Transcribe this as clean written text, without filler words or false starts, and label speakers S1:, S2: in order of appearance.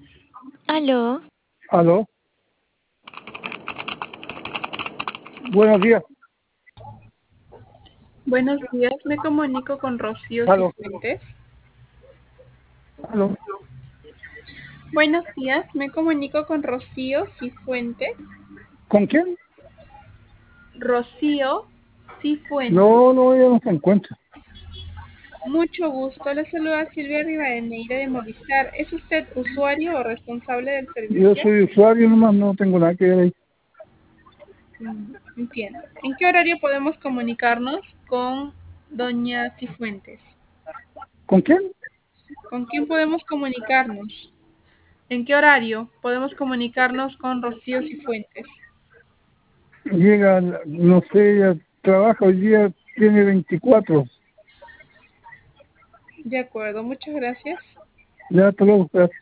S1: Aló,
S2: Aló, buenos días.
S3: Buenos días, me comunico con Rocío
S2: Aló,
S3: Cifuentes.
S2: aló.
S3: Buenos días, me comunico con Rocío Cifuentes.
S2: ¿Con quién?
S3: Rocío Cifuentes.
S2: No, no, ella no se encuentra.
S3: Mucho gusto, le saluda Silvia Rivadeneira de Movistar. ¿Es usted usuario o responsable del
S2: Yo
S3: servicio?
S2: soy usuario nomás, no tengo nada que ver ahí.
S3: Entiendo. ¿En qué horario podemos comunicarnos con doña Cifuentes?
S2: ¿Con quién?
S3: ¿Con quién podemos comunicarnos? ¿En qué horario podemos comunicarnos con Rocío Cifuentes?
S2: Llega, no sé, ella trabaja hoy día, tiene 24.
S3: De acuerdo, muchas gracias.
S2: Ya, hasta luego, gracias.